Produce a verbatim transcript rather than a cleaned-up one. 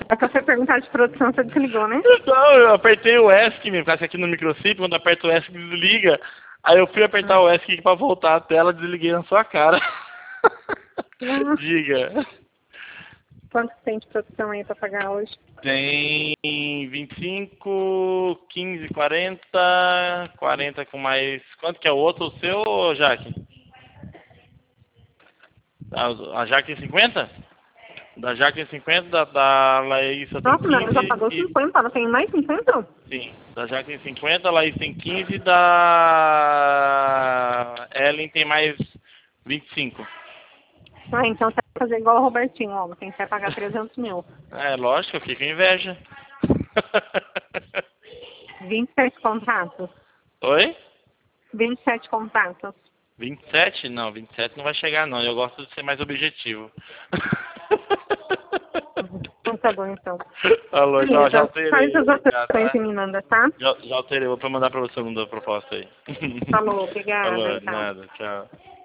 É pra você perguntar de produção, você desligou, né? Não, eu apertei o ESC, me parece aqui no microchip, quando aperta o ESC desliga. Aí eu fui apertar Ah. o ESC aqui pra voltar a tela, desliguei na sua cara. Ah. Diga. Quanto tem de produção aí pra pagar hoje? Tem vinte e cinco, quinze, quarenta, quarenta com mais... Quanto que é o outro, o seu, Jaque? A, a Jaque tem cinquenta? Da Jaque tem cinquenta, da, da Laísa tem Nossa, não, ela já quinze pagou e... cinquenta, ela tem mais cinquenta? Sim, da Jaque tem cinquenta, a Laís tem quinze e da Ellen tem mais vinte e cinco. Ah, então você vai fazer igual o Robertinho, ó. Tem que pagar trezentos mil. É, lógico, eu fiquei com inveja. vinte e sete contratos. Oi? vinte e sete contratos. vinte e sete? Não, vinte e sete não vai chegar não, eu gosto de ser mais objetivo. Então tá bom, então. Alô, não, já alterei. Faz as Já, alterações tá? e me manda, tá? já, já alterei, vou pra mandar pra você a segunda proposta aí. Falou, obrigada. Falou, Tchau. nada, tchau.